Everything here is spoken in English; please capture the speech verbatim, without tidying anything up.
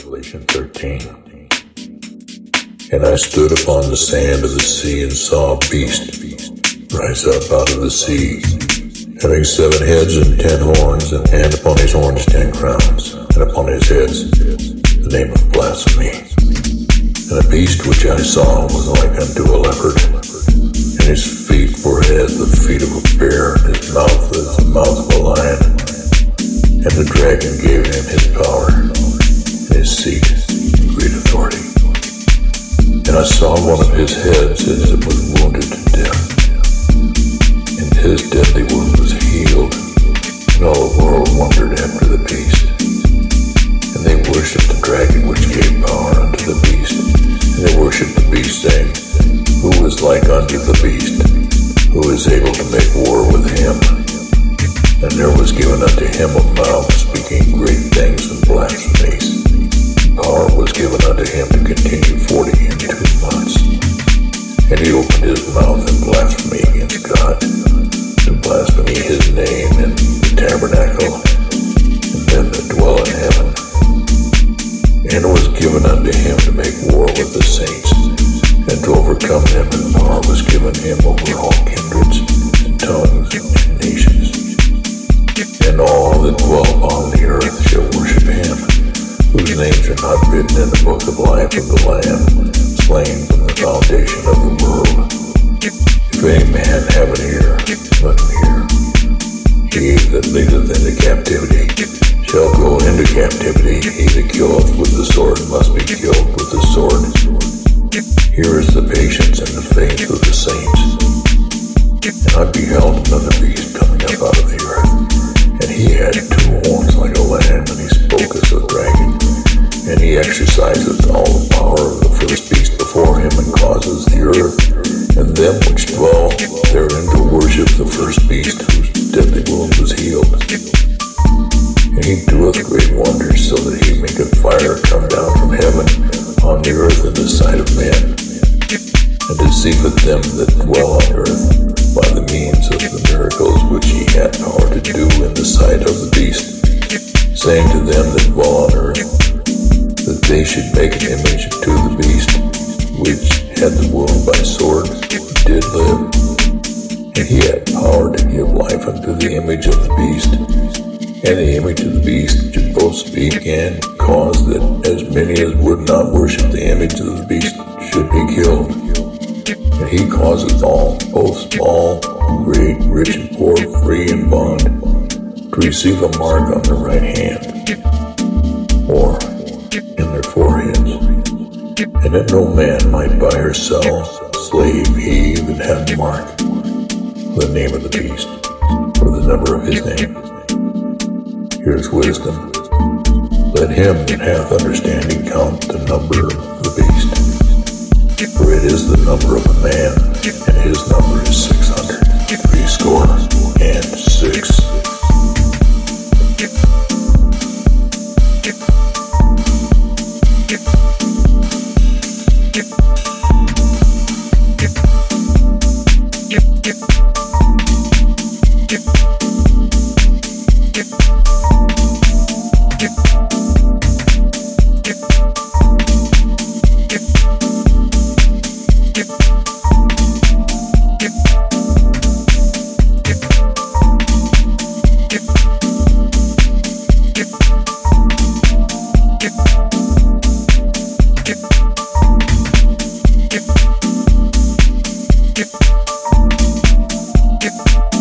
Revelation thirteen. And I stood upon the sand of the sea and saw a beast rise up out of the sea, having seven heads and ten horns, and upon his horns ten crowns, and upon his heads the name of blasphemy. And the beast which I saw was like unto a leopard, and his feet were as the feet of a bear, and his mouth as the mouth of a lion. And the dragon gave him his power, and his seat, and great authority. And I saw one of his heads as it was wounded to death, and his deadly wound was healed, and all the world wondered after the beast. And they worshipped the dragon which gave power unto the beast, and they worshipped the beast, saying, Who is like unto the beast? Who is able to make war with him? And there was given unto him a mouth speaking great things and blasphemies. Power was given unto him to continue forty and two months. And he opened his mouth in blasphemy against God, to blaspheme his name and the tabernacle, and them that dwell in heaven. And it was given unto him to make war with the saints, and to overcome them, and power was given him over all kindreds, and tongues, and nations. And all that dwell upon the earth shall worship him, whose names are not written in the book of life of the Lamb, slain from the foundation of the world. If any man have an ear, let him hear. He that leadeth into captivity shall go into captivity. He that killeth with the sword must be killed with the sword. Here is the patience and the faith of the saints. And I beheld another beast coming up out of the earth, and he had two horns like a lamb, and he spoke as a dragon. And he exerciseth all the power of the first beast before him, and causes the earth and them which dwell therein to worship the first beast, whose deadly wound was healed. And he doeth great wonders, so that he maketh fire come down from heaven on the earth in the sight of men, and deceiveth them that dwell on earth by the means of the miracles which he had power to do in the sight of the beast, saying to them that dwell on earth, that they should make an image to the beast, which had the wound by sword, did live. And he had power to give life unto the image of the beast, and the image of the beast should both speak and cause that as many as would not worship the image of the beast should be killed. And he causeth all, both small, great, rich and poor, free and bond, to receive a mark on their right hand, or in their foreheads, and that no man might buy or sell, slave he that had the mark, the name of the beast, or the number of his name. Here's wisdom. Let him that hath understanding count the number of the beast, for it is the number of a man, and his number is six hundred, threescore and six. Get